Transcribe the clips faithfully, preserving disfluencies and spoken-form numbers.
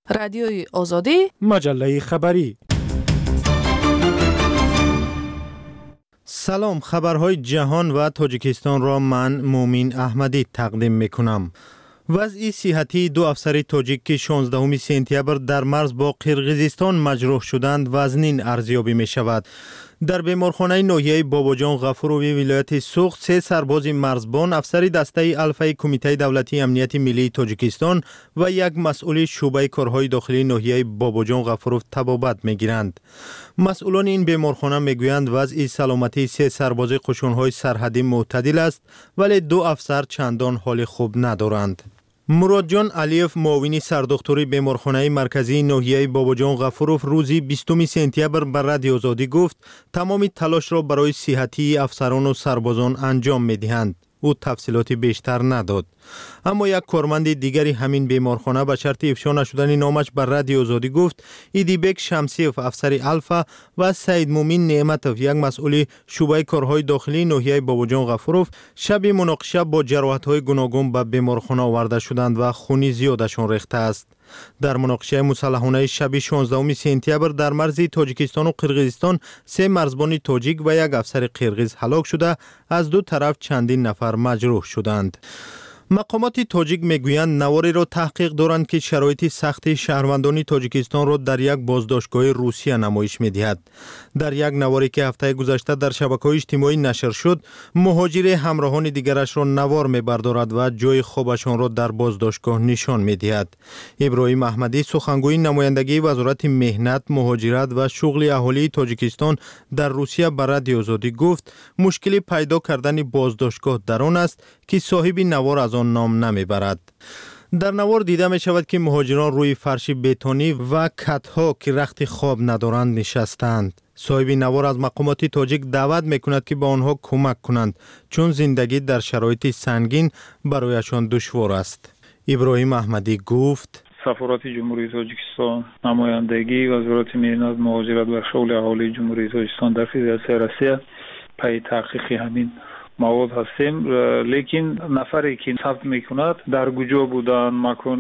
رادیوی آزادی، مجله خبری. سلام، خبرهای جهان و تاجیکستان را من مومین احمدی تقدیم میکنم. وضع صحتی دو افسر تاجیک که شانزدهم سپتامبر در مرز با قرقیزستان مجروح شدند وزنین ارزیابی می شود. در بیمارخانه ناحیه باباجان غفوروی ولایت سوخت سه سرباز مرزبان، افسر دسته الفای کمیته دولتی امنیت ملی تاجیکستان و یک مسئول شعبه کارهای داخلی ناحیه باباجان غفورو طبابت میگیرند. مسئولان این بیمارخانه میگویند وضع سلامتی سه سرباز قشونهای سرحدی معتدل است، ولی دو افسر چندان حال خوب ندارند. مراد جان علیف، معاون سردکتری بیمارخانه مرکزی ناحیه باباجان غفوروف، روزی بیستم سپتامبر بر رادیو آزادی گفت تمام تلاش را برای صحتی افسران و سربازان انجام می‌دهند. او تفصیلاتی بیشتر نداد. اما یک کارمند دیگری همین بیمارخانه به شرط افشا نشدن نامش بر رادیو آزادی گفت ایدیبک شمسیف، افسر الفا، و سید مومین نعمتوف، یک مسئول شعبه کارهای داخلی ناحیه باباجان غفوروف، شب مناقشه با جراحت‌های گوناگون به بیمارخانه آورده شدند و خونی زیادشان ریخته است. در مناقشه مسلحانه شب شانزدهم سپتامبر در مرز تاجیکستان و قرقیزستان سه مرزبان تاجیک و یک افسر قرقیز هلاک شده، از دو طرف چندین نفر مجروح شدند. مقامات تاجیک میگویند نواری را تحقیق دارند که شرایط سخت شهروندان تاجیکستان را در یک بازداشتگاه روسیه نمایش میدهد. در یک نواری که هفته گذشته در شبکه‌های اجتماعی نشر شد، مهاجر همراهان دیگرش را نوار میبردارد و جای خوابشان را در بازداشتگاه نشان میدهد. ابراهیم احمدی، سخنگوی نمایندگی وزارت مهنت، مهاجرت و شغل اهالی تاجیکستان در روسیه بر رادیو آزادی گفت مشکلی پیدا کردن بازداشتگاه در آن است که صاحب نوار از آن نام نمیبرد. در نوار دیده می شود که مهاجران روی فرش بتونی و کتها که رخت خواب ندارند نشستند. صاحب نوار از مقامات تاجیک دعوت می کند که به آنها کمک کنند، چون زندگی در شرایط سنگین برایشان دشوار است. ابراهیم احمدی گفت سفارت جمهوری تاجیکستان، نمایندگی وزارت مهنت، مهاجرت و شغل اهالی جمهوری تاجیکستان در فدراسیون روسیه پی تحقیق همین مواد هستیم، لیکن نفری که ثبت میکند در کجا بودن، مکان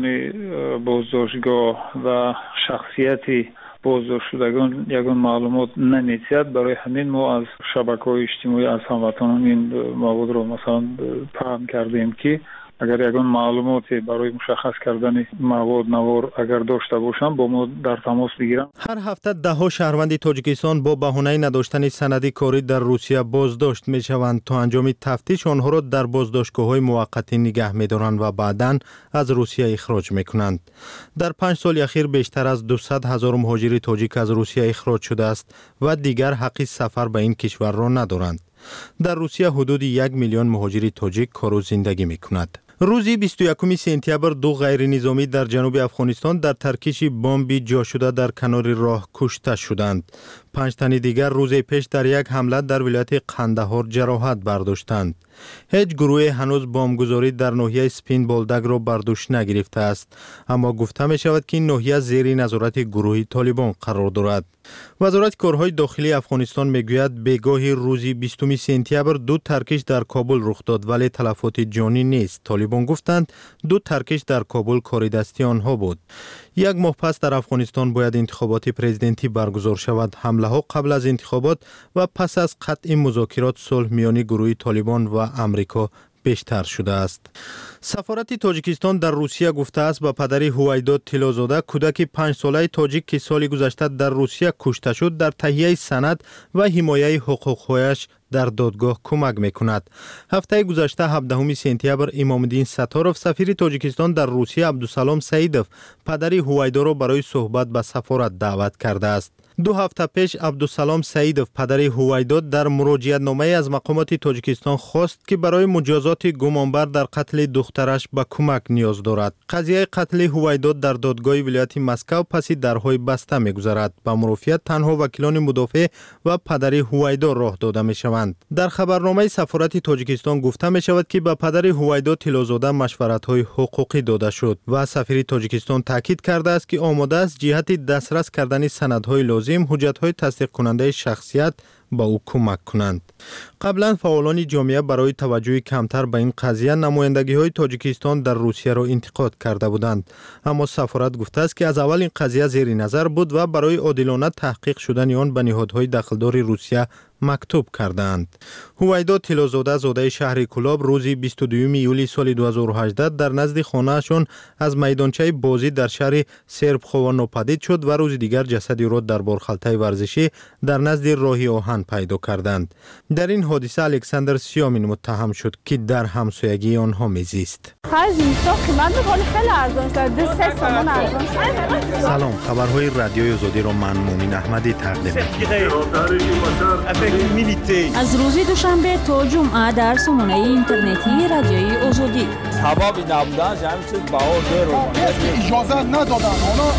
بازداشتگاه و شخصیت بازداشت شدگان یگان معلومات نمی‌دهد. برای همین ما از شبکه‌های اجتماعی از هموطنان این مواد را مثلا پهن کردیم که اگر یگان معلوماتی برای مشخص کردن مواد نوار اگر داشته باشند با ما در تماس بگیرند. هر هفته ده ها شهروند تاجیکستان با بهانه نداشتن سند کاری در روسیه بازداشت میشوند. تا انجام تفتیش آنها را در بازداشتگاه‌های موقتی نگه می‌دارند و بعداً از روسیه اخراج می‌کنند. در پنج سال اخیر بیشتر از دویست هزار مهاجر تاجیک از روسیه اخراج شده است و دیگر حق سفر به این کشور را ندارند. در روسیه حدود یک میلیون مهاجر تاجیک کار و زندگی می‌کنند. روزی بیست و یکم سپتامبر دو غیر نظامی در جنوب افغانستان در ترکش بمبی جا شده در کنار راه کشته شدند. پنج تن دیگر روز پیش در یک حمله در ولایت قندهار جراحت برداشتند. هیچ گروه هنوز بمبگذاری در ناحیه سپین بولدک را بر دوش نگرفته است، اما گفته می شود که این ناحیه زیر نظارت گروه طالبان قرار دارد. وزارت کارهای داخلی افغانستان میگوید بگاهی روزی بیستم سپتامبر دو ترکش در کابل رخ داد ولی تلفات جانی نیست. طالبان گفتند دو ترکش در کابل کار دستی آنها بود. یک ماه پس در افغانستان باید انتخابات پرزیدنتی برگزار شود. حمله ها قبل از انتخابات و پس از قطع مذاکرات صلح میان گروه طالبان و امریکا بیشتر شده است. سفارت تاجیکستان در روسیه گفته است به پدر هویدا طلازاده، کودک پنج ساله تاجیک که سال گذشته در روسیه کشته شد، در تهیه سند و حمایت حقوق‌هایش در دادگاه کمک میکند. هفته گذشته هفدهم سپتامبر امام الدین ستاروف، سفیر تاجیکستان در روسیه، عبدالسلام سعیدوف پدر هویدا را برای صحبت به سفارت دعوت کرده است. دو هفته پیش عبدالسلام سعیدوف پدر هویدا در مراجعت نامه از مقامات تاجیکستان خواست که برای مجازات گمانبر در قتل دخترش به کمک نیاز دارد. قضیه قتل هویدا در دادگاه ولایت مسکو پس درهای بسته میگذرد. به مرافعت تنها وکیلان مدافع و پدر هویدا راه داده میشوند. در خبرنامه سفارت تاجیکستان گفته می شود که به پدر هویدا طلازاده مشورت‌های حقوقی داده شد و سفیر تاجیکستان تاکید کرده است که آماده است جهت دسترس کردن سندهای لازم، حجت‌های تصدیق کننده شخصیت با او کمک کنند. قبلا فعالان جامعه برای توجه کمتر به این قضیه نمایندگی های تاجیکستان در روسیه را انتقاد کرده بودند، اما سفارت گفته است که از اول این قضیه زیر نظر بود و برای عادلانه تحقیق شدن آن به نهادهای دخلدار روسیه مکتوب کردند. هویدا طلازاده زاده شهر کلاب روز بیست و دوم یولی سال دو هزار و هجده در نزد خانه‌شان از میدانچه بازی در شهر سربخوا ناپدید شد و روز دیگر جسدی را در بارخلطه ورزشی در نزد راهی آهن پیدا کردند. در این حادثه الکساندر سیامین متهم شد که در همسایگی آنها میزیست. سلام، خبرهای رادیوی آزادی را من مومین احمدی تقدیم می‌کنم. از روز دوشنبه تا جمعه در سامانه اینترنتی رادیوی آزادی. حبابی نبودن همین چیز باور دارم. اجازه ندادن.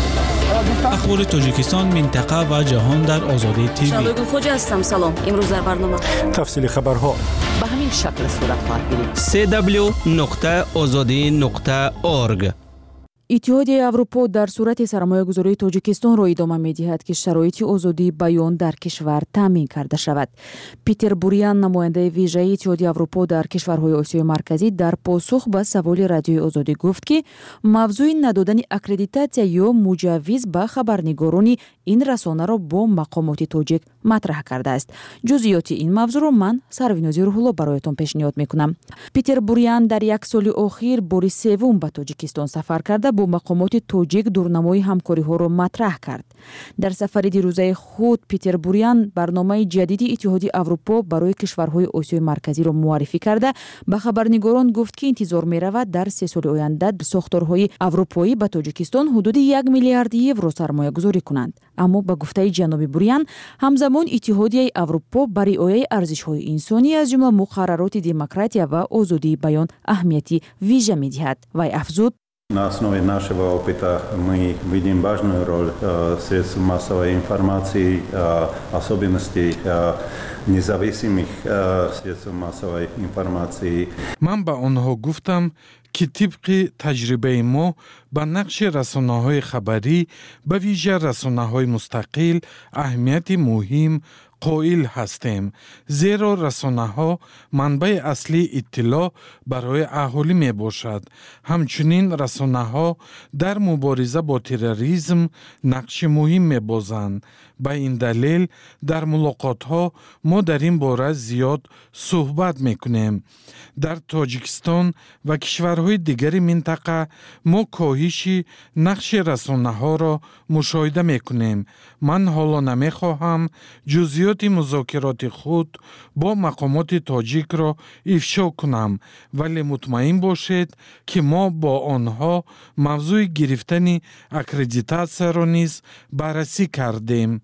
اخبار تاجیکستان، منطقه و جهان در آزادی تیوی. شالوی خوجا هستم. سلام. امروز در برنامه تفصیل خبرها به همین شکل صورت خواهد گرفت. سی دبلیو نقطه آزادی نقطه اورگ. اتحادیه اروپا در صورت سرمایه‌گذاری تاجیکستان را ادامه می‌دهد که شرایط آزادی بیان در کشور تامین کرده شود. پیتر بوریان، نماینده ویژه اتحادیه اروپا در کشورهای آسیای مرکزی، در پاسخ به سوال رادیوی آزادی گفت که موضوع ندادن اکریدیتاسیا یا مجوز به خبرنگاران این رسانه را با مقامات تاجیک مطرح کرده است. جزئیات این موضوع را من سروینازی روح‌الله برایتان پیشنهاد می‌کنم. پیتر بوریان در یک سال اخیر بار سوم به تاجیکستان سفر کرده با مقامات تاجیک دورنمای همکاری‌ها را مطرح کرد. در سفر دیروزه خود پیتر بوریان برنامه جدید اتحادیه اروپا برای کشورهای آسیای مرکزی را معرفی کرده به خبرنگاران گفت که انتظار می‌رود در سه سال آینده ساختارهای اروپایی به تاجیکستان حدود یک میلیارد یورو سرمایه‌گذاری کنند. اما به گفته جناب بوریان همزمان اتحادیه اروپا برای رعایت ارزش‌های انسانی از جمله مقررات دموکراتیا و آزادی بیان اهمیتی ویژه می‌دهد. وی افزود: Na osnovi našega opita mi vidim važnu rol sredstv masovej informaciji, особенности независимых средств масовой информации. من به آنها گفتم که طبق تجربه ما به نقش رسانه‌های خبری به ویژه رسانه‌های مستقل اهمیت مهم قائل هستیم، زیرا رسانه‌ها منبع اصلی اطلاع برای اهالی می باشد. همچنین رسانه‌ها در مبارزه با تروریسم نقش مهم می بازند. به این دلیل در ملاقات‌ها ما در این باره زیاد صحبت می‌کنیم. در تاجیکستان و کشورهای دیگر منطقه ما کاهش نقش رسانه‌ها را مشاهده می‌کنیم. من حالا نمی‌خواهم جزئیات مذاکرات خود با مقامات تاجیک را افشا کنم، ولی مطمئن باشید که ما با آنها موضوع گرفتن اکریدیتاسیا را نیز بررسی کردیم.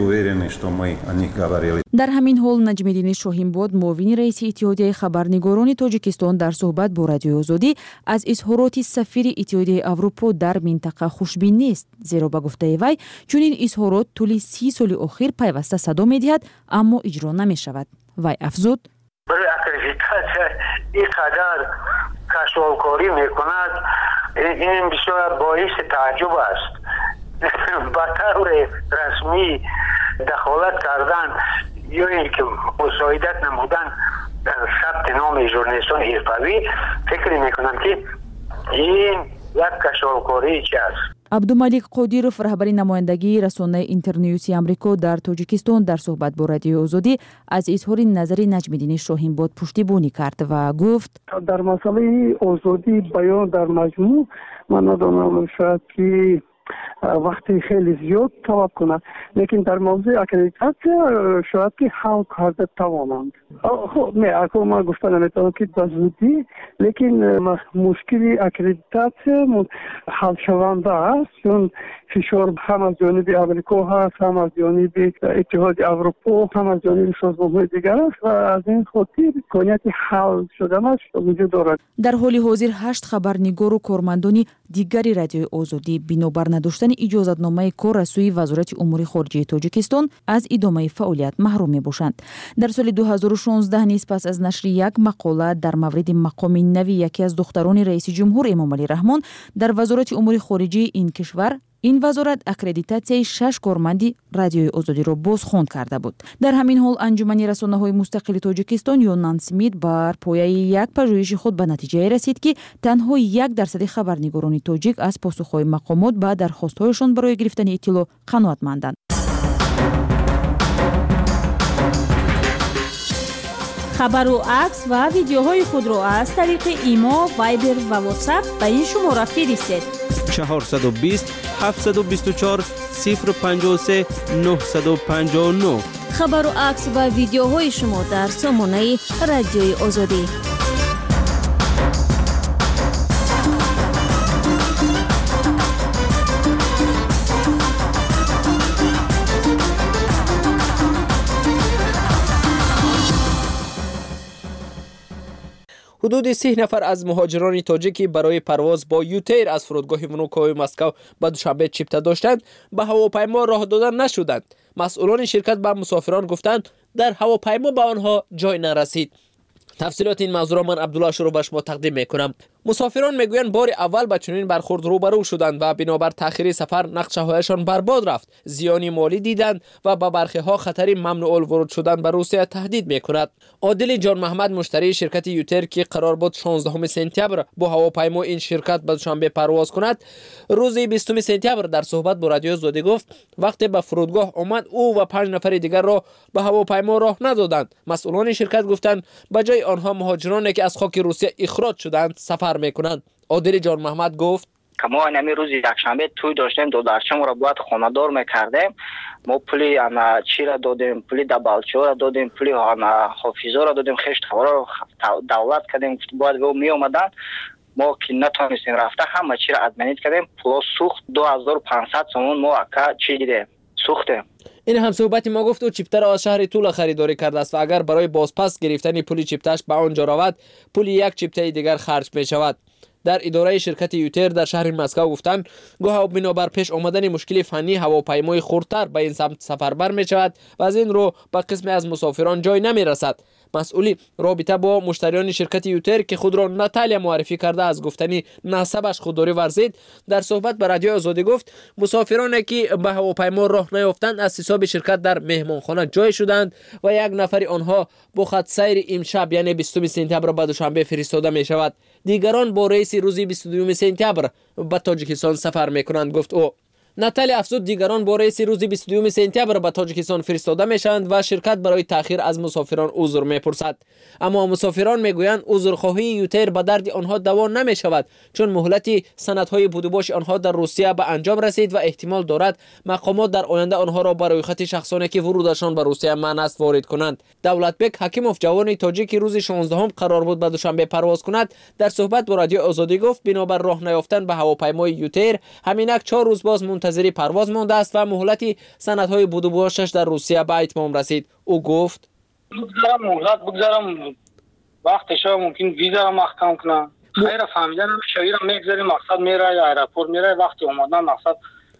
در همین حال نجم‌الدین شاهینباد، معاون رئیس اتحادیه خبرنگاران تاجیکستان، در صحبت با رادیوی آزادی از اظهارات سفیر اتحادیه اروپا در منطقه خوشبین نیست، زیرا به گفته وی چنین اظهارات طول سی سال اخیر پیوسته صدا می‌دهد اما اجرا نمی‌شود. وی افزود: برای اکریدیتاسیا اینقدر کشف‌وکاری می‌کند، این بسیار باعث تعجب است. با طور رسمی دخالت کردن یا اینکه مساعدت نمودن در ثبت نام ژورنالیستان حرفه‌ای، فکر میکنم که این یک کشف‌وکاری است. عبدالملک قادیروف، رهبر نمایندگی رسانه اینترنیوس آمریکا در تاجیکستان، در صحبت با رادیو آزادی از اظهار نظر نجم‌الدین شاهینباد پشتیبانی کرد و گفت: در مسئله آزادی بیان در مجموع من ندانم شاید که وقتی خیلی زیاد طلب کنند، لیکن در موضوع اکریدیتاسیا شاید که حل کرده توانند. خب نه، اکنون ما گفتن نمیتونم که به زودی، لیکن مشکل اکریدیتاسیا حل شونده است، چون فشار هم از جانب امریکا هست، هم از جانب اتحاد اروپا، هم از جانب سازمان‌های دیگر است و از این خاطر امکانیت حل شدنش وجود دارد. در حال حاضر هشت خبرنگار و کارمندان دیگری رادیوی آزادی بنابر نداشتن اجازتنامه کار از سوی وزارت امور خارجه تاجیکستان از ادامه فعالیت محروم می‌باشند. در سال دو هزار و شانزده نیز پس از نشر یک مقاله در مورد مقام نوی یکی از دختران رئیس جمهور امامعلی رحمان در وزارت امور خارجه این کشور، این وزارت اکریدیتاسیای شش کارمندی رادیوی آزادی را بازخواند کرده بود. در همین حال انجمن رسانه‌های مستقل تاجیکستان یونان سمیت بر پایه یک پژوهش خود به نتیجه رسید که تنها یک درصد خبرنگاران تاجیک از پاسخهای مقامات به درخواست‌هایشان برای گرفتن اطلاع قناعتمندند. خبر و عکس و ویدیوهای خود را از طریق ایما، وایبر و واتساپ به این شماره فرستید: چهارصد و بیست هفتصد و بیست و چهار صفر پنجاه و سه نهصد و پنجاه و نه. خبر و عکس و ویدیوهای شما در سامانه رادیوی آزادی. حدود سه نفر از مهاجران تاجیکی برای پرواز با یوتیر از فرودگاه ونوکوی مسکو به دوشنبه چیپته داشتند به هواپیما راه دادن نشدند. مسئولان شرکت به مسافران گفتند در هواپیما به آنها جای نرسید. تفصیلات این موضوع را من عبدالله شروع به شما تقدیم میکنم. مسافران میگویند بار اول با چنین برخورد روبرو شدند و بنابر تأخیر سفر نقشه‌هایشان برباد رفت، زیانی مالی دیدند و با برخی ها خطری ممنوع الورود شدن به روسیه تهدید میکند. عادل جان محمد مشتری شرکت یوتر که قرار بود شانزدهم سپتامبر با هواپیما این شرکت به دوشنبه پرواز کند، روز بیستم سپتامبر در صحبت با رادیو آزادی گفت وقتی به فرودگاه آمد او و پنج نفر دیگر را به هواپیما راه ندادند. مسئولان شرکت گفتند به جای آنها مهاجرانی که از خاک روسیه اخراج شدند سفر میکنند. عادل جان محمد گفت که ما نمی روز یکشنبه توی داشتیم، دو درچم را باید خانه‌دار میکردیم. ما پولی انا چی را دادیم، پولی دبالچو را دادیم، پولی انا حافظا را دادیم، خشت هوا را دولت کردیم باید و می اومدن. ما که نتونستیم رفته همه چی را ادمنیت کردیم. پول سوخت دو هزار و پانصد سومون ما اکا چی دیدیم سوختیم. این هم صحبت ما گفت و چیپتر از شهر تولا خریداری کرده است و اگر برای بازپس گرفتن پولی چیپتش به آنجا رود پولی یک چیپته دیگر خرج می شود. در اداره شرکت یوتر در شهر مسکو گفتند گویا بنابر پیش آمدن مشکل فنی هواپیمای خردتر به این سمت سفربر می شود و از این رو به قسم از مسافران جای نمی رسد. مسئولی رابطه با مشتریان شرکت یوتر که خود را ناتالیا معرفی کرده از گفتنی نسبش خودداری ورزید در صحبت با رادیو آزادی گفت مسافرانی که به هواپیما راه نیافتند از حساب شرکت در مهمانخانه جای شدند و یک نفر آنها با خط سیر امشب یعنی بیستم سپتامبر به دوشنبه فرستاده می شود. دیگران با ریس روزی بیست و دوم سپتامبر به تاجیکستان سفر می کنند گفت او. ناتالی افزود دیگران با ریس روز بیست و دوم سپتامبر به تاجیکستان فرستاده میشوند و شرکت برای تأخیر از مسافران عذر میپرسد. اما مسافران میگویند عذرخواهی یوتر به درد آنها دوا نمیشود چون مهلت سندهای بودوباش آنها در روسیه به انجام رسید و احتمال دارد مقامات در آینده آنها را برای خط شخصانی که ورودشان به روسیه منع است وارد کنند. دولتبک حکیموف جوان تاجیک روز شانزدهم قرار بود به دوشنبه پرواز کند در صحبت با رادیو آزادی گفت بنابر راه نیافتن به هواپیمای یوتر همینک چهار روز باز منتظر پرواز مانده است و مهلت سندهای بودوباشش در روسیه به اتمام رسید. او گفت بگذارم مهلت بگذارم وقتش ممکن ویزا را محکم کنم. خیر فهمیدن شویرم میگذاریم مقصد میره یا ایرپورت میره وقتی اومدن مقصد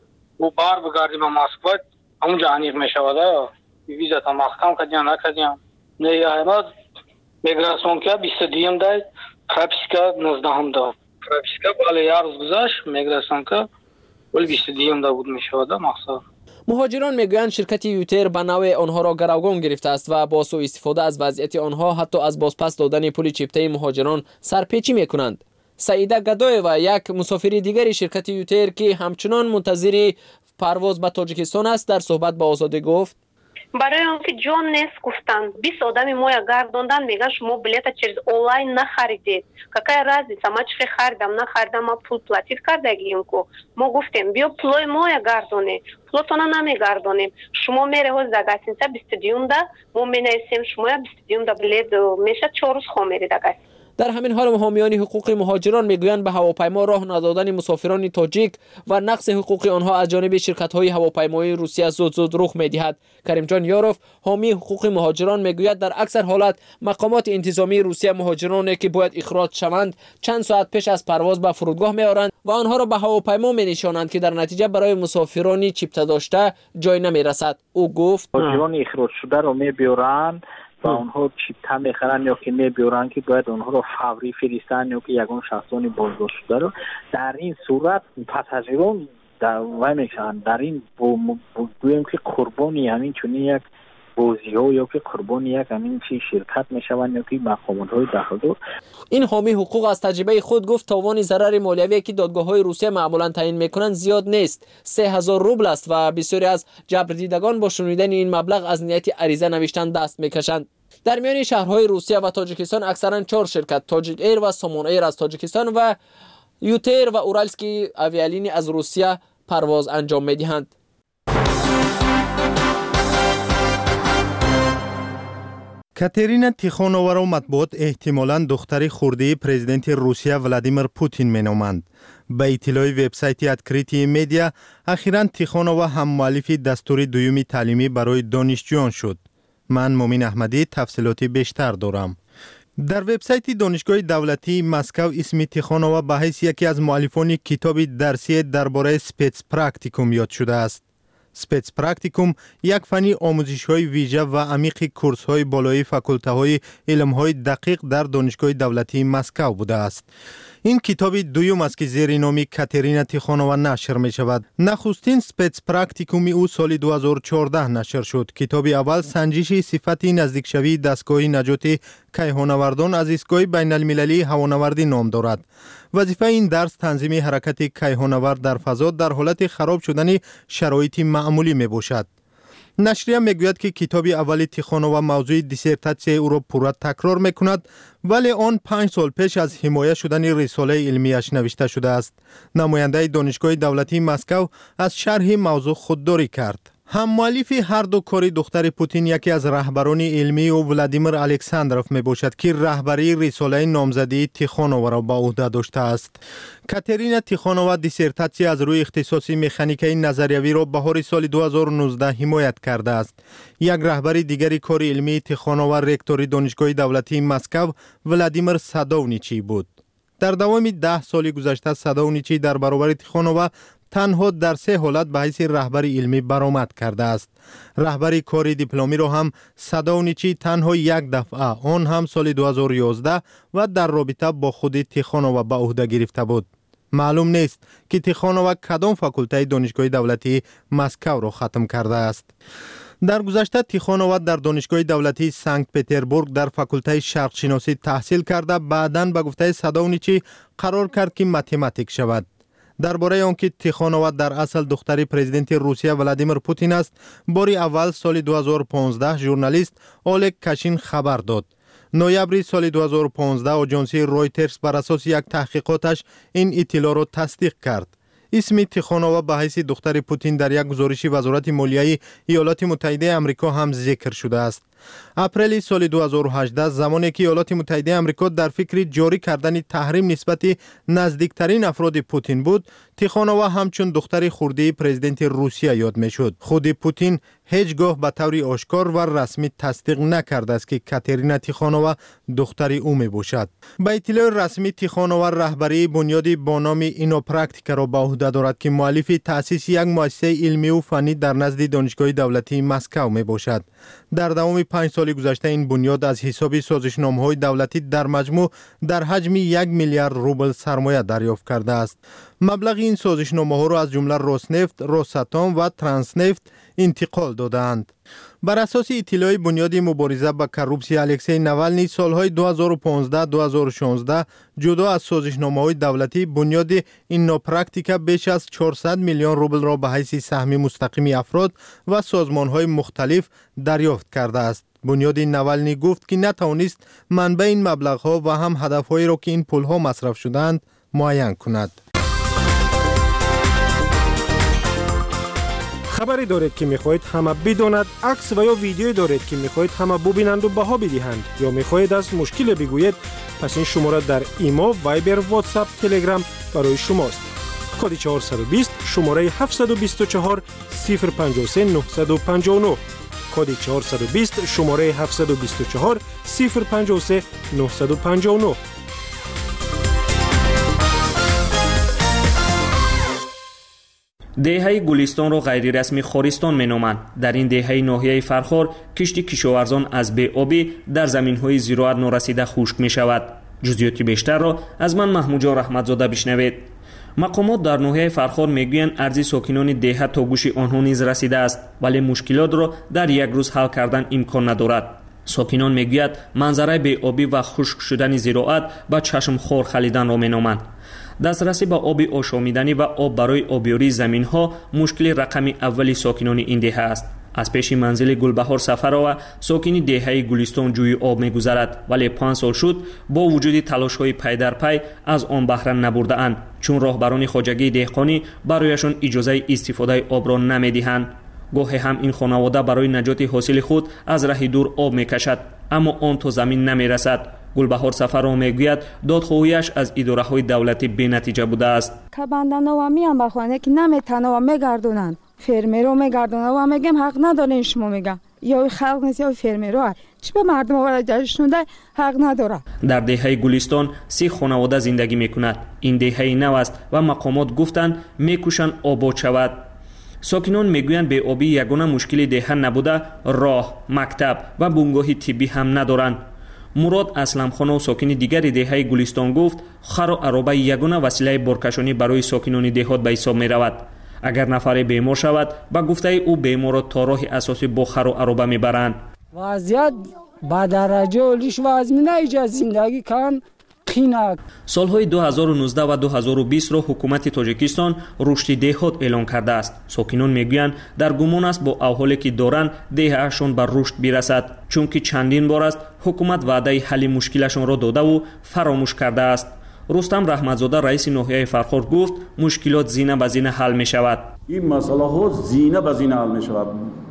او بار بگردیم به مسکو همونجا انیق میشود ویزا تا محکم کردیم نکردیم نه یا میگراسیون که بیست و دوم داد پراپیسکا نوزدهم داد پراپیسکا بالا یه روز گذشت میگراسیون که ولی بیست و دوم داد بود میشود مقصد. مهاجران میگویند شرکت یوتر به نوع آنها را گروگان گرفته است و با سوء استفاده از وضعیت آنها حتی از بازپس دادن پول چیپته مهاجران سرپیچی میکنند. سعیده گدای و یک مسافر دیگری شرکت یوتر که همچنان منتظر پرواز به تاجیکستان است در صحبت با آزادی گفت برای آنکه جان نیست گفتند بیست آدمی ما گرداندن میگن شما بلیت چرز آنلاین نخریدید какая разница ما چه خریدم نخریدم ما پول پلاتید کردگیم کو ما گفتیم بیا پولای ما گردونه پولتون نمیگردونیم شما میره هوز در گاتینسا بیست و دوم دا ما مینویسیم شما بیست و دوم دا بلیت میشه چهار روز خو میری در گاتینسا. در همین حال حامیان حقوق مهاجران میگویند به هواپیما راه ندادن مسافران تاجیک و نقض حقوق آنها از جانب شرکت‌های هواپیمایی روسیه زود زود رخ می‌دهد. کریم جان یاروف حامی حقوق مهاجران میگوید در اکثر حالات مقامات انتظامی روسیه مهاجرانی که باید اخراج شوند چند ساعت پیش از پرواز به فرودگاه میآورند و آنها را به هواپیما می‌نشانند که در نتیجه برای مسافرانی چیپته داشته جای نمی‌رسد. او گفت مهاجران اخراج شده را می‌برند و اونها چیپته میخرن یا که میبیارن که باید اونها رو فوری فرستن یا که یگان شخصانی بازداشت شده رو در این صورت پاساژیران در وای میشن در این گویم که قربانی همین چونی یک بازی ها یا که قربانی یک همین چی شرکت میشوند یا که مقامات های داخلی. این حامی حقوق از تجربه خود گفت تاوان ضرر مالیوی که دادگاه های روسیه معمولا تعیین میکنند زیاد نیست، سه هزار روبل است و بسیاری از جبردیدگان با شنیدن این مبلغ از نیت عریضه نوشتن دست میکشند. در میان شهرهای روسیه و تاجیکستان اکثرا چهار شرکت تاجیک ایر و سامون ایر از تاجیکستان و یوتر و اورالسکی آویالینی از روسیه پرواز انجام میدهند. کاترینا تیخانووا را مطبوعات احتمالاً دختر خردی پرزیدنت روسیه ولادیمیر پوتین مینامند. به اطلاع وبسایت ادکریتی میدیا، اخیراً تیخانووا هم مؤلف دستور دوم تعلیمی برای دانشجویان شد. من مومین احمدی تفصیلاتی بیشتر دارم. در وبسایت دانشگاه دولتی مسکو اسم تیخانووا به حیث یکی از مؤلفان کتاب درسی درباره سپیتس پراکتیکوم یاد شده است. سپیتس پراکتیکوم یک فنی آموزش‌های ویژه و عمیق کورس‌های بالای فاکولته‌های علم‌های دقیق در دانشگاه دولتی مسکو بوده است. این کتاب دوم است که زیر نام کاترینا تیخانووا نشر می شود. نخستین سپیتس پراکتیکوم او سال دو هزار و چهارده نشر شد. کتاب اول سنجش صفت نزدیکشوی دستگاه نجات کیهانوردان از ایستگاه بین المللی هوانوردی نام دارد. وظیفه این درس تنظیم حرکت کیهانورد در فضا در حالت خراب شدن شرایط معمولی می باشد. نشریه میگوید که کتاب اول تیخانووا موضوع دیسرتاسیون او را پورا تکرار میکند، ولی آن پنج سال پیش از حمایت شدن رساله علمیش نوشته شده است. نماینده دانشگاه دولتی مسکو از شرح موضوع خودداری کرد. هم مؤلف هر دو کار دختر پوتین یکی از رهبران علمی و ولادیمیر الکساندروف می باشد که رهبری رساله نامزدی تیخانووا را به عهده داشته است. کاترینا تیخانووا دیسرتاسیون از روی اختصاص مکانیکای نظریوی را بهار سال دو هزار و نوزده حمایت کرده است. یک رهبر دیگری کار علمی تیخانووا رکتور دانشگاه دولتی مسکو ولادیمیر سادونیچی بود. در دوام ده سال گذشته سادونیچی در برابر تیخانووا تنها در سه حالت به حیث رهبر علمی برآمد کرده است. رهبری کار دیپلمی را هم سادونیچی تنها یک دفعه، آن هم سال دو هزار و یازده و در رابطه با خود تیخانووا به عهده گرفته بود. معلوم نیست که تیخانووا کدام فاکولته دانشگاه دولتی مسکو را ختم کرده است. در گذشته تیخانووا در دانشگاه دولتی سنت پترزبورگ در فاکولته شرق شناسی تحصیل کرده، بعداً به گفته سادونیچی قرار کرد که متمتیک شود. درباره آنکه تیخانووا در اصل دختر پرزیدنت روسیه ولادیمیر پوتین است، بار اول سال دو هزار و پانزده ژورنالیست اولگ کاشین خبر داد. نوامبر سال دو هزار و پانزده آژانسی رویترز بر اساس یک تحقیقاتش این اطلاع را تصدیق کرد. اسم تیخانووا به حیث دختر پوتین در یک گزارش وزارت مالیه ایالات متحده آمریکا هم ذکر شده است. اپریل سال دو هزار و هجده زمانی که ایالات متحده آمریکا در فکر جاری کردن تحریم نسبت نزدیکترین افراد پوتین بود، تیخانووا همچون دختر خردی پرزیدنت روسیه یاد میشد. خود پوتین هیچگاه به طور آشکار و رسمی تصدیق نکرده است که کاترینا تیخانووا دختر او می باشد. به اطلاع رسمی تیخانووا رهبری بنیادی با نام اینوپراکتیکا را به عهده دارد که مؤلف تأسیس یک مؤسسه علمی و فنی در نزد دانشگاه دولتی مسکو می باشد. در دوام پنج سال گذشته این بنیاد از حساب سازشنامه‌های دولتی در مجموع در حجم یک میلیارد روبل سرمایه دریافت کرده است. مبلغ این سازشنامه‌ها را از جمله روسنفت، روساتام و ترانسنفت انتقال دادند. بر اساس اطلاع بنیاد مبارزه با کروپسی الکسی ناوالنی سالهای دو هزار و پانزده دو هزار و شانزده جدا از سازشنامه‌های دولتی بنیاد اینوپراکتیکا بیش از چهارصد میلیون روبل را به حیث سهم مستقیم افراد و سازمان‌های مختلف دریافت کرده است. بنیاد ناوالنی گفت که نتوانست منبع این مبلغ‌ها و هم هدف‌هایی را که این پول‌ها مصرف شدند معین کند. خبری دارید که میخواهید همه بداند، عکس و یا ویدیویی دارید که میخواهید همه ببینند و بها بدهند، یا میخواهید از مشکل بگویید، پس این شماره در ایمو، وایبر، واتساپ، تلگرام برای شماست. کد چهارصد و بیست شماره هفتصد و بیست و چهار صفر پنجاه و سه نهصد و پنجاه و نه. کد چهارصد و بیست شماره هفتصد و بیست و چهار صفر پنجاه و سه نهصد و پنجاه و نه. دهه گلستان را غیر رسمی خارستان مینامند. در این دهه ناحیه فرخار کشتی کشاورزان از بی‌آبی در زمین‌های زراعت نارسیده خشک می‌شود. جزئیات بیشتر را از من محمود رحمتزاده بشنوید. мақомот дар ноҳияи фархор мегӯянд арзи сокинони деҳа то гӯши онҳо низ расидааст, вале мушкилотро дар як рӯз ҳал кардан имкон надорад. сокинон мегӯяд манзараи беобӣ ва хушк шудани зироат ба чашмхор халиданро меноманд. дастрасӣ ба оби ошомиданӣ ва об барои обёрии заминҳо мушкили рақами аввали сокинони ин деҳа аст. аз пеши манзили Гулбаҳор Сафарова сокини деҳаи Гулистон ҷӯи об мегузарад, вале панҷ сол шуд бо вуҷуди талошҳои пайдарпай аз он баҳра набурдаанд, чун роҳбарони хоҷагии деҳқонӣ барояшон иҷозаи истифодаи обро намедиҳанд. гоҳе ҳам ин хонавода барои наҷоти ҳосили худ аз раҳи дур об мекашад, аммо он то замин намерасад. Гулбаҳор Сафарова мегӯяд додхоҳиаш аз идораҳои давлатӣ бенатиҷа будааст. Кабанданова миам ба хона ки наметанова мегардонанд. Фермеро мегардонанд ва мегем ҳақ надорем шумо мегам. Ё халқ нест ё фермеро. Чӣ ба мардум овара ҷашнуда ҳақ надорад. Дар деҳаи Гулистон си хонавода зиндагӣ мекунад. Ин деҳаи нав аст ва мақомот гуфтанд мекӯшанд обод шавад. сокинон мегӯянд беобӣ ягона мушкили деҳа набуда, роҳ, мактаб ва бунгоҳи тиббӣ ҳам надоранд. Мурод Асламхонов сокини дигари деҳаи Гулистон гуфт, харо ароба ягона василаи боркашонӣ барои сокинони деҳот ба ҳисоб меравад. агар нафаре бемор шавад, ба гуфтаи ӯ беморро то роҳи асосӣ бо хару ароба мебаранд. вазъият ба дараҷаи олиш ва аз минаиҷа зиндагӣ кан қинак. солҳои ду ҳазору нуздаҳ ва ду ҳазору бистро ҳукумати Тоҷикистон рушди деҳот эълон кардааст. сокинон мегӯянд дар гумон аст бо аҳволе ки доранд деҳаашон ба рушд бирасад, чунки чандин бор аст ҳукумат ваъдаи ҳалли мушкилашонро додаву фаромӯш кардааст. рустам раҳматзода раиси ноҳияи фархор гуфт, мушкилот зина ба зина ҳал мешавад. ин масъалаҳо зина ба зина ҳал мешавад.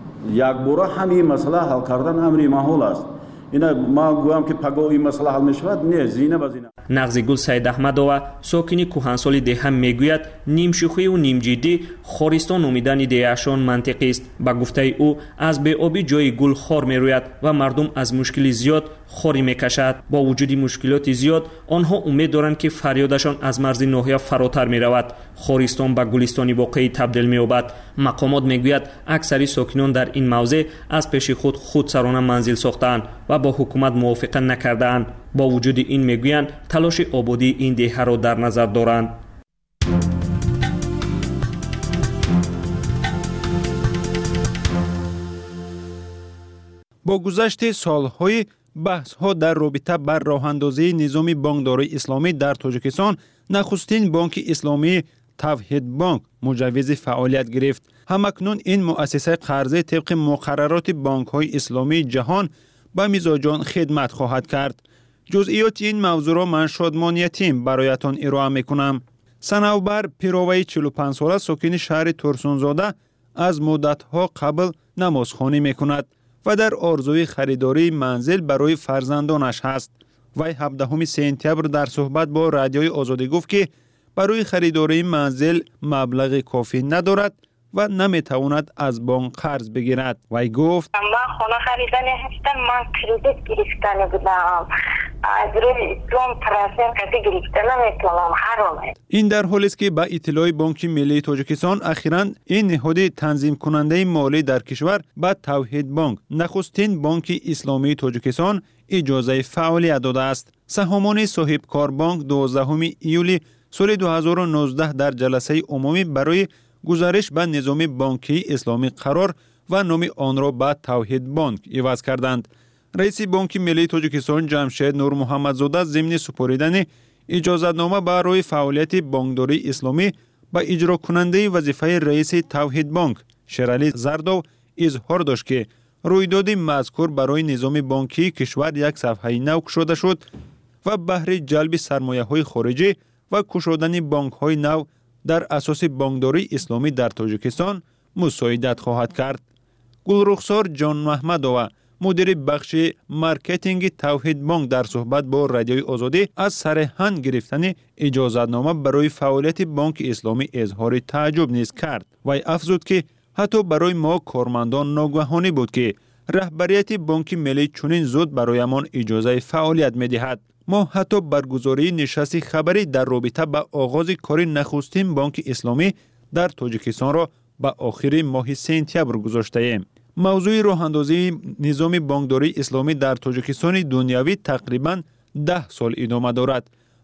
якбора ҳамин масъала ҳал кардан амри маҳол аст. ина ман гӯям ки пагоҳ ин масъала ҳал мешавад, не, зина ба зина. нағзигул Саидаҳмадова сокини кӯҳансоли деҳа мегӯяд, нимшухию нимҷиддӣ хористон номидани деҳаашон мантиқист. ба гуфтаи ӯ аз беобӣ ҷои гул хор мерӯяд ва мардум аз мушкили зиёд хорӣ мекашад. бо вуҷуди мушкилоти зиёд онҳо умед доранд ки фарёдашон аз марзи ноҳия фаротар меравад, хористон ба гулистони воқеӣ табдил меёбад. мақомот мегӯяд аксари сокинон дар ин мавзеъ аз пеши худ худсарона манзил сохтаанд ва бо ҳукумат мувофиқа накардаанд. бо вуҷуди ин мегӯянд талоши ободии ин деҳаро дар назар доранд. бо гузашти солҳои баҳсҳо дар робита ба роҳандозии низоми бонкдории исломӣ дар Тоҷикистон, нахустин бонки исломии Тавҳидбонк муҷаввизи фаъолият гирифт. ҳамакнун ин муассисаи қарзӣ тибқи муқаррароти бонкҳои исломии ҷаҳон ба мизоҷон хидмат хоҳад кард. ҷузъиёти ин мавзӯъро ман Шодмониятим бароятон ироа мекунам. санавбар пироваи чилу панҷ сола сокини шаҳри Турсунзода аз муддатҳо қабл намозхонӣ мекунад ва дар орзуи харидории манзил барои фарзандонаш ҳаст. вай ҳабдаҳуми сентябр дар суҳбат бо радиои Озодӣ гуфт ки барои харидории манзил маблағи кофӣ надорад ва наметавонад аз бонк қарз бигирад. вай гуфт: ман хона харидане ҳастам, ман кредит гирифтани будам. аз рӯи ислом процент гирифта наметавонам, ҳароме. ин дар ҳолест ки ба иттилои Бонки Миллии Тоҷикистон ахиран ин неҳоди танзимкунандаи молӣ дар кишвар ба Тавҳидбонк, нахустин Бонки Исломии Тоҷикистон, иҷозаи фаъолият додааст. саҳомони соҳибкорбонк дувоздаҳуми июли соли ду ҳазору нуздаҳ дар ҷаласаи умумӣ барои гузариш ба низоми бонкии исломӣ қарор ва номи онро ба Тавҳидбонк иваз карданд. раиси Бонки Миллии Тоҷикистон Ҷамшед Нурмуҳаммадзода зимни супоридани иҷозатнома барои фаъолияти бонкдории исломӣ ба иҷрокунандаи вазифаи раиси Тавҳидбонк Шералӣ Зардов изҳор дошт ки рӯйдоди мазкур барои низоми бонкии кишвар як сафҳаи нав кушода шуд ва баҳри ҷалби сармояҳои хориҷӣ ва кушодани бонкҳои нав дар асоси бонкдории исломӣ дар Тоҷикистон мусоидат хоҳад кард. Гулрухсор Ҷонмаҳмадова, мудири бахши маркетинги Тавҳидбонк, дар суҳбат бо радиои Озодӣ аз сареҳан гирифтани иҷозатнома барои фаъолияти Бонки Исломӣ изҳори тааҷҷуб низ кард. вай афзуд ки ҳатто барои мо кормандон ногаҳонӣ буд ки раҳбарияти Бонки Миллӣ чунин зуд бароямон иҷозаи фаъолият медиҳад. мо ҳатто баргузории нишасти хабарӣ дар робита ба оғози кори нахустин Бонки Исломӣ дар Тоҷикистонро ба охири моҳи сентябр гузоштаем. мавзӯи роҳандозии низоми бонкдории исломӣ дар Тоҷикистони дунявӣ тақрибан даҳ сол идома дорад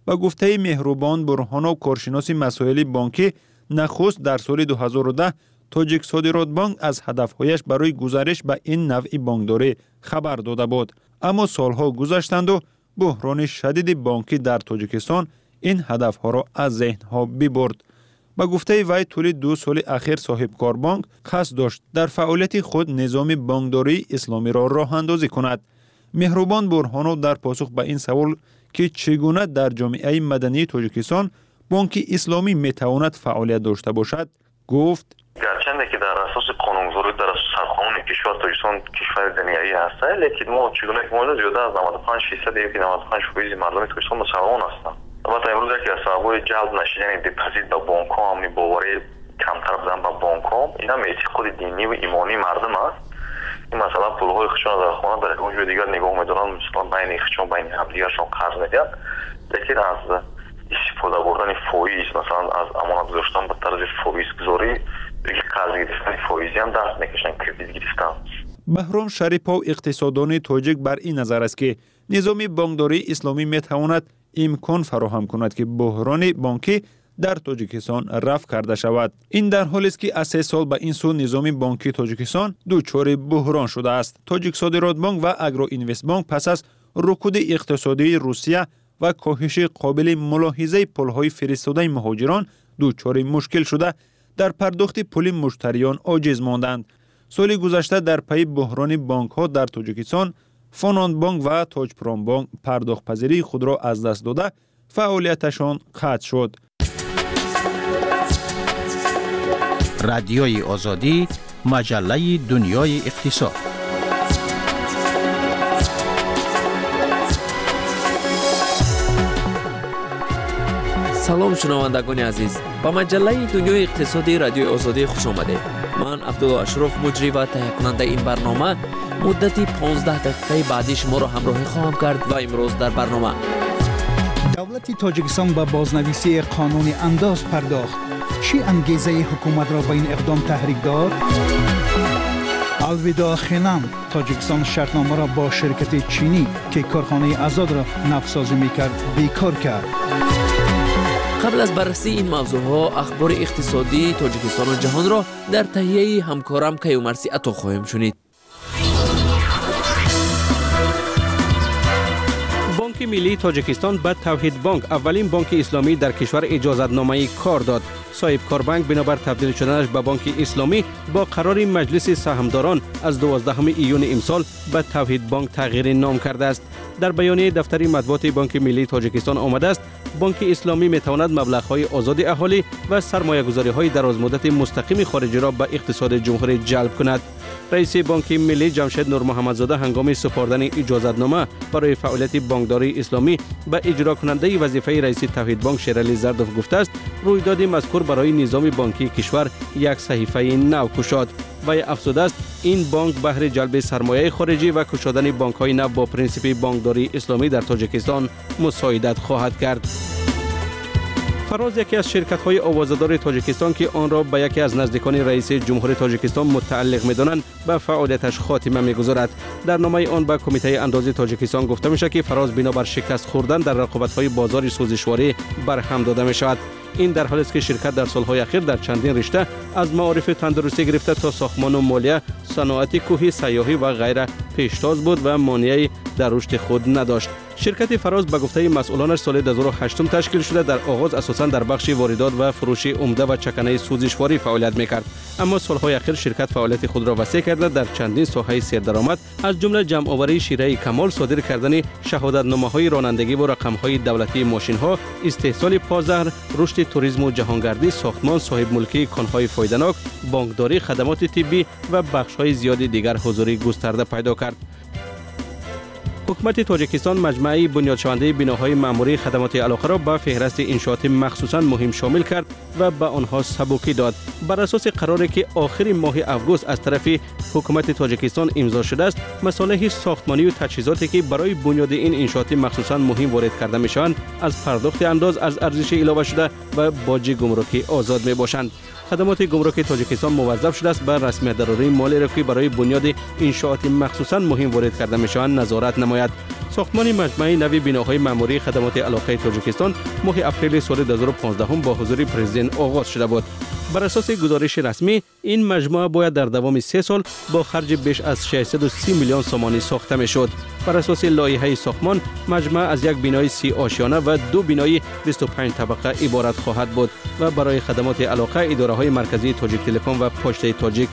با گفته مهربان برهانов کارشناس مسائل بانکی، نخست در سال دو هزار و ده تاجیک صادرات بانک از هدفهایش برای گزارش به این نوع بانکداری خبر داده بود. اما سالها گذشتند و بحران شدید بانکی در تاجیکستان این هدفها را از ذهنها ببرد. با گفته وی طول دو سال اخیر صاحبکار بانک قصد داشت در فعالیت خود نظام بانکداری اسلامی را راه اندازی کند. مهربان برهانov در پاسخ به این سوال که چگونه در جامعه مدنی تاجیکستان بانک اسلامی میتواند فعالیت داشته باشد گفت: گرچند که در اساس قانونگذاری در اساس سرقانون کشور تاجیکستان کشور دنیایی است، لیکن ما چگونه که ما زیاده از نود و پنج درصد یا نود و پنج فیصد مردم تاجیکستان مسلمان هستند. البته امروز یکی از سبب‌های جلب نشدن دپازیت به بانک‌ها امنی باوری کمتر بودن به بانک‌ها این هم اعتقاد دینی و ایمانی مردم است. این مثلا پول‌های خودشون در خانه در یک جای دیگر نگاه می‌دارن، مثلا بین خودشون بین همدیگرشون قرض میدن، لیکن از استفاده بردن فایز مثلا از امانت گذاشتن به طرز فایز گذاری یک قرض گرفتن فایزی هم دست می‌کشن، کردیت گرفتن. بهرام شریپov اقتصاددان تاجیک بر این نظر است که نظام بانکداری اسلامی می‌تواند امکان فراهم کند که بحران بانکی در تاجیکستان رفع کرده شود. این در حالی است که از سه سال به این سو نظام بانکی تاجیکستان دچار بحران شده است. تاجیک صادرات بانک و اگرو اینوست بانک پس از رکود اقتصادی روسیه و کاهش قابل ملاحظه پولهای فرستاده مهاجران دچار مشکل شده در پرداخت پول مشتریان عاجز ماندند. سال گذشته در پی بحران بانک ها در تاجیکستان فناند بانک و تاج پرام بانک پرداخت پذیری خود را از دست داده فعالیتشان قطع شد. رادیوی آزادی، مجله دنیای اقتصاد. سلام شنوندگان عزیز، با مجله دنیای اقتصادی رادیوی آزادی خوش آمدید. من عبدالله اشرف مجری و تهیه کننده این برنامه مدتی پانزده دقیقه بعدی شما را همراهی خواهم کرد و امروز در برنامه: دولت تاجیکستان به بازنویسی قانون انداز پرداخت. چی انگیزه حکومت را به این اقدام تحریک داد؟ الوداع خنم، تاجیکستان شرطنامه را با شرکت چینی که کارخانه آزاد را نفت‌سازی می‌کرد بیکار کرد. قبل از بررسی این موضوعها اخبار اقتصادی تاجیکستان و جهان را در تهیه همکارم کیومرثی عطا خواهیم شنید. بانک ملی تاجیکستان به توحید بانک، اولین بانک اسلامی در کشور، اجازتنامه کار داد. صاحبکار بانک بنابر تبدیل شدنش به بانک اسلامی با قرار مجلس سهامداران از دوازدهم ایون امسال به توحید بانک تغییر نام کرده است. در بیانیه دفتر مطبوعات بانک ملی تاجیکستان آمده است بانک اسلامی میتواند مبلغ‌های آزاد اهالی و سرمایه‌گذاری‌های درازمدت مستقیم خارجی را به اقتصاد جمهوری جلب کند. رئیس بانک ملی جمشید نور محمدزاده هنگام سپردن اجازتنامه برای فعالیت بانکداری اسلامی به اجرا کننده وظیفه رئیس توحید بانک شیرعلی زردوف گفته است رویداد مذکور برای نظام بانکی کشور یک صحیفه نو گشاد و افزوده است این بانک بهر جلب سرمایه خارجی و گشادن بانک‌های نو با پرینسیپ بانکداری اسلامی در تاجیکستان مساعدت خواهد کرد. فراز یکی از شرکت‌های آوازه‌دار تاجیکستان که آن را به یکی از نزدیکان رئیس جمهور تاجیکستان متعلق می‌دانند به فعالیتش خاتمه می‌گذارد. در نامه آن به کمیته اندازی تاجیکستان گفته می‌شود که فراز بنابر شکست خوردن در رقابت‌های بازار سوزشواری برهم داده می‌شود. این در حالی است که شرکت در سال‌های اخیر در چندین رشته از معارف تندرستی گرفته تا ساختمان و مالیه، صنعت کوهی، سیاحی و غیره پیشتاز بود و مانعی در رشد خود نداشت. شرکت فراز به گفته مسئولانش سال دو هزار و هشت تشکیل شده در آغاز اساساً در بخش واردات و فروش عمده و چکنه سوزشواری فعالیت می‌کرد، اما سال‌های اخیر شرکت فعالیت خود را وسیع کرده در چندین ساحه سردرآمد از جمله جمع‌آوری شیره کمال، صادر کردن شهادتنامه‌های رانندگی و رقم‌های دولتی ماشین‌ها، استحصال پازهر، رشد توریسم و جهانگردی، ساختمان، صاحب ملکی کان‌های فایده‌ناک، بانکداری، خدمات طبی و بخش‌های زیادی دیگر حضوری گسترده پیدا کرد. حکومت تاجیکستان مجموعه بنیادشونده بناهای معموری خدمات علاقه را به فهرست انشاءات مخصوصاً مهم شامل کرد و به آنها سبوکی داد. بر اساس قراری که آخر ماه آگوست از طرف حکومت تاجیکستان امضا شده است، مصالح ساختمانی و تجهیزاتی که برای بنیاد این انشاءات مخصوصاً مهم وارد کرده میشوند از پرداخت انداز از ارزش علاوه شده و باج گمرکی آزاد می باشند. خدمات گمرک تاجیکستان موظف شده است بر رسمیت دارایی مالی را که برای بنیاد انشاءات مخصوصاً مهم وارد کرده میشوند نظارت نماید. نماید. ساختمان مجمع نوی بناهای معماری خدمات علاقه تاجیکستان ماه اپریل سال دو هزار و پانزده با حضور پرزیدنت آغاز شده بود. بر اساس گزارش رسمی این مجموعه باید در دوام سه سال با خرج بیش از ششصد و سی میلیون سومانی ساخته میشد. بر اساس لایحه ساختمان مجمع از یک بنای سی آشیانه و دو بنای بیست و پنج طبقه عبارت خواهد بود و برای خدمات علاقه اداره‌های مرکزی تاجیک تلکم و پشت تاجیک